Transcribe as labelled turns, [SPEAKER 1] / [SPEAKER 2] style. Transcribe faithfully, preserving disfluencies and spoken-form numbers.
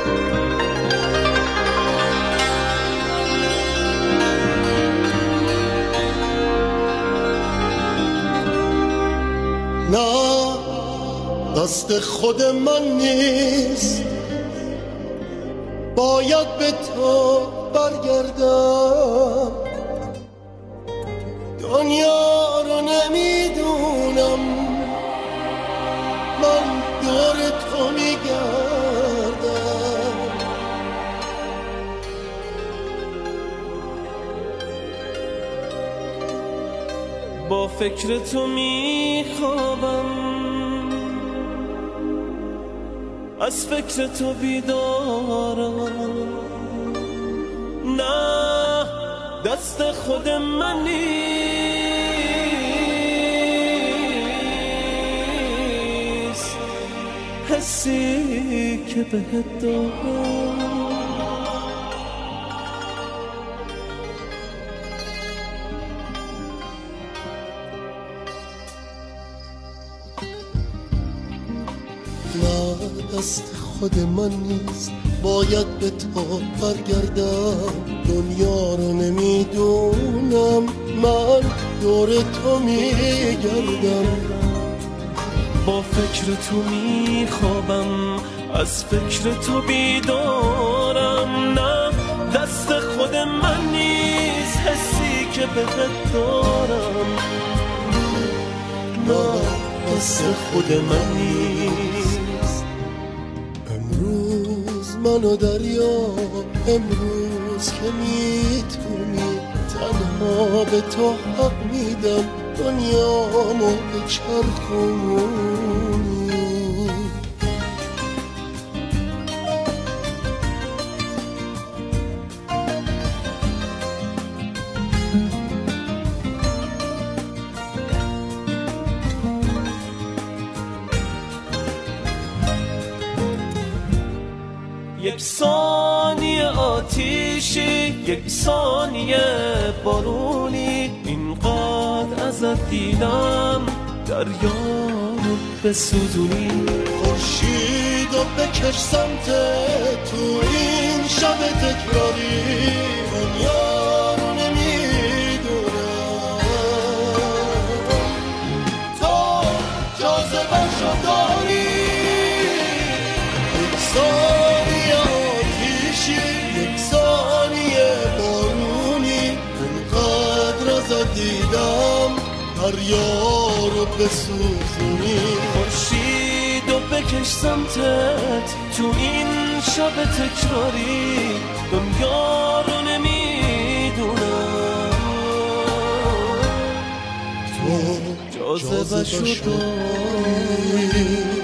[SPEAKER 1] نه دست خود من نیست، باید به تو برگردم. دنیا رو نمیدونم، من دور تو میگردم.
[SPEAKER 2] با فکر تو میخوابم، از فکر تو بیدارم. نه دست خود من نیست، حسی که بهت دارم.
[SPEAKER 1] نه دست خود من نیست، باید به تو برگردم. دنیا رو نمیدونم، من دور تو میگردم.
[SPEAKER 2] با فکر تو میخوابم، از فکر تو بیدارم. نه دست خود من نیست، حسی که بهت دارم. نه دست خود من نیست.
[SPEAKER 1] امروز منو دریا، امروز که میتونی، تنها به تو حق میدم دنیامو بچرخونی.
[SPEAKER 2] یک ثانیه آتیشی، یک ثانیه بارونی، اینقدر ازت دیدم دریا رو بسوزونی.
[SPEAKER 1] خورشیدو بکش سمت تو این شب تکراری. دنیا رو نمیدونم، تو جاذبه‌شو داری. یک ثانیه آتیشی، یک ثانیه بارونی، اونقدر ازت دیدم دریا رو بسوزونی.
[SPEAKER 2] خورشیدو بکش سمتت تو این شب تکراری. دنیا رو نمیدونم،
[SPEAKER 1] تو
[SPEAKER 2] جاذبه‌شو داری.